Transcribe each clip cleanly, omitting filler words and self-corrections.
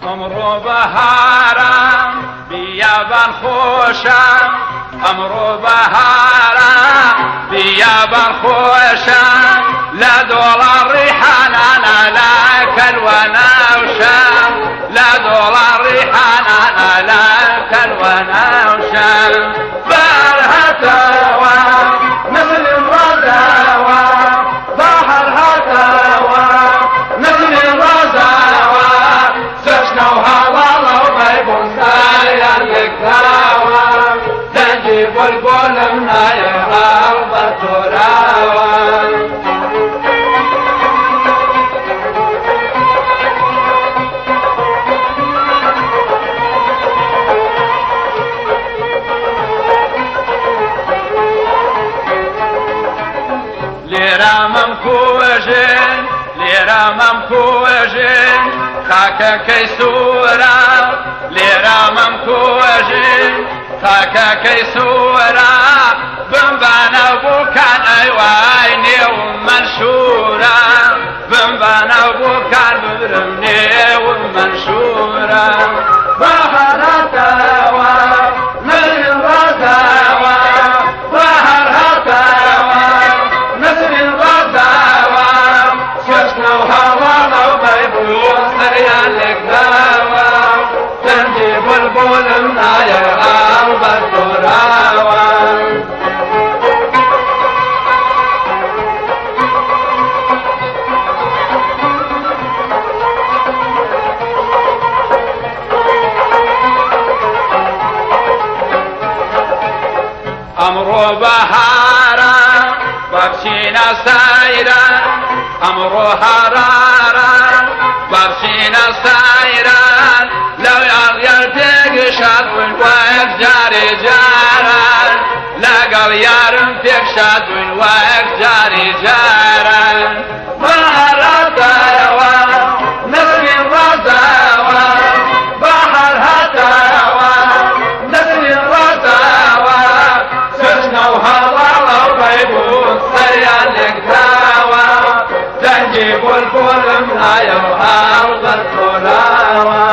امرو بهارا بیابان خوشا امرو بهارا بیابان خوشا لا دولار ريحانا لا كلونا وشا لا دولار ريحانا لا كلونا وشا بارها توا مثل الرزاوى بحرها توا مثل الرزاوى سجنوها والله وبيبون سايا الكتاوى تنجيب البول منا يا أرض التراوى لرامم كوجين لرامم كوجين خاكا كيسورا لرامم كوجين خاكا كيسورا بمبانا بوكان ايواني ومنشورا بمبانا بوكان برمني ومنشورا بحرتا من الرزاوى تنجيب البول منا يا أرض التراوى أمرو بهارا بابشينا سايرا أمرو هرارا بابشينا سايرا لو يرتق شاد والواقف جاري جارا لقل يارم تكشاد والواقف جاري جارا بحر هتاوى نسل الرزاوى بحر هتاوى نسل الرزاوى سجنوها والله وبيبون سريع الكتاوى تنجيب الفول منا يا أرض التراوى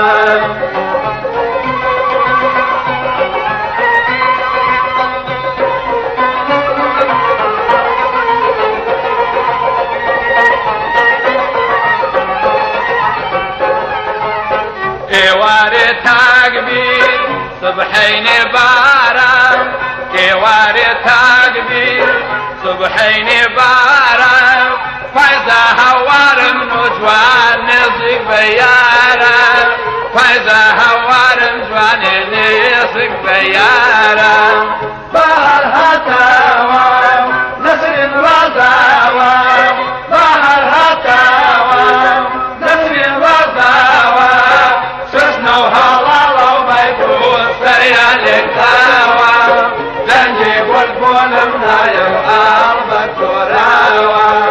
ايواري تاقبير صبحين بارا ايواري تاقبير صبحين بارا فايزة هوار من وجوان نصيق بيارا فايزة هوار من وجوان نصيق بيارا بحر هتاوى نسر الرزاوى بحر هتاوى نسر الرزاوى سجنوها والله وبيبون سريع الكتاوى تنجيب البول منا يا أرض التراوى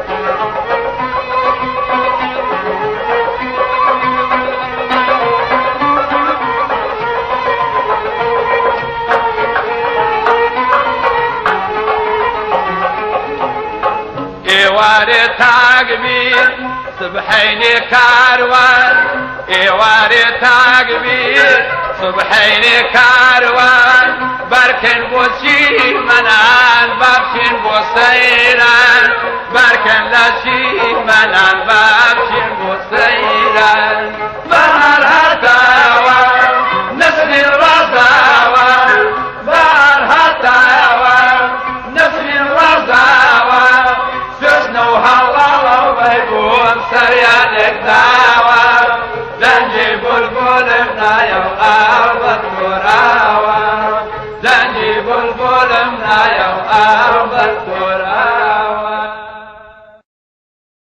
ايواري تاقبير صبحين كاروان ايواري تاقبير صبحين كاروان بركن بوشي منان بابشين بوسيران بركن لشي منان بابشين بوسيران بحر هتاوى نسل الرزاوى بحر هتاوى نسل الرزاوى سجنوها والله وبيبون سريع الكتاوى تنجيب البول منا يا